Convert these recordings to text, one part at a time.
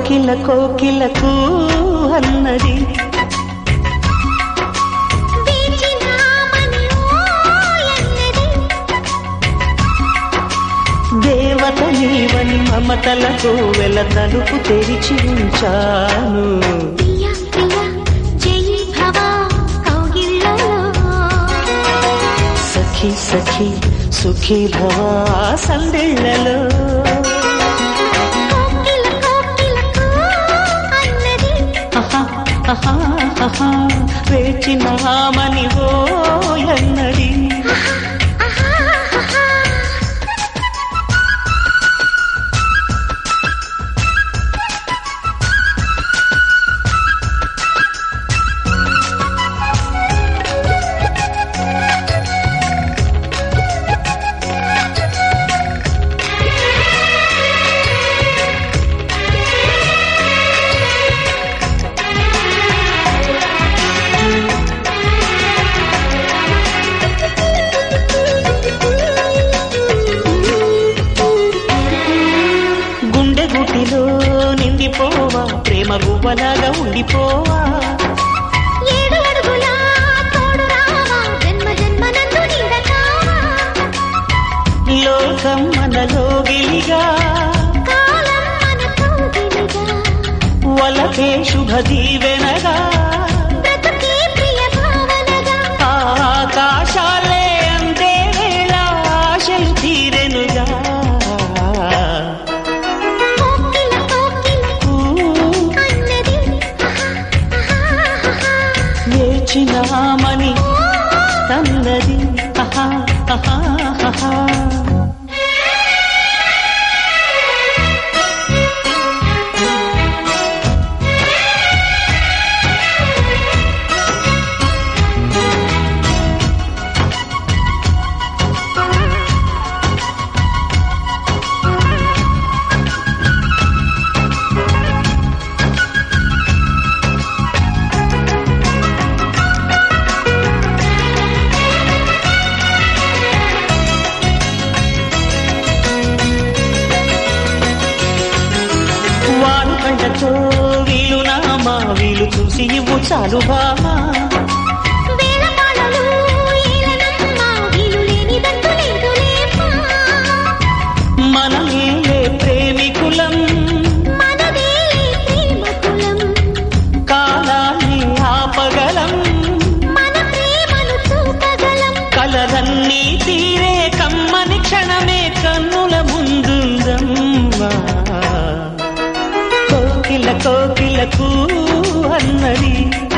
కోకిల కోకిలకు అన్నది దేవత నీవని మమతలకు వెల తలుపు తెరిచి ఉంచాను. సఖీ సఖీ సుఖీ భవా సందిళ్ళలో వేచినామని ఓయన్నది. నిండిపోవా ప్రేమ గువ్వలాగా ఉండిపోవా. 7 అడుగుల తోడు రావా జన్మ జన్మనందు నీడతావా. లోకం మనలో గిలిగా కాలం మన కౌగిలిగా వలకే శుభ దీవెనగా బ్రతుకే ప్రియ భావనగా ఆకాశాలే అందే వేళ ఆశలు తీరెనుగా. వేచినామని తన్నది కండతో వీలు నామా వీలు చూసి ఇవ్వు చాలు బామా. మనమేలే ప్రేమికులం కాలాన్ని ఆపగలం కలలన్నీ తీరే కమ్మని క్షణమే కన్నుల ముందుందమ్మా. కోకిలకు అన్నది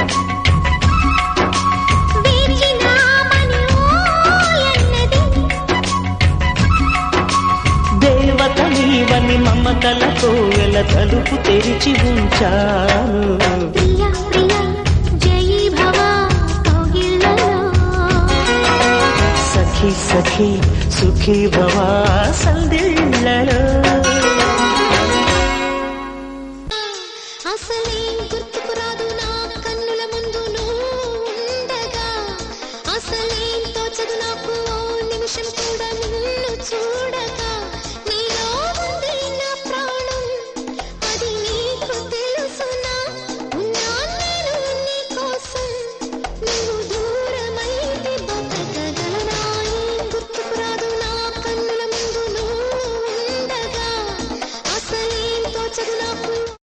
దేవత నీవని మమతలకు వెల తలుపు తెరిచి ఉంచాను. సఖీ సఖీ సుఖీ భవా సందిళ్ళలో అసలేం గుర్తుకు రాదు నా కన్నుల ముందు నువ్వుండగా. అసలేం తోచదు నాకు ఓ నిమిషం కూడా నిన్ను చూడ.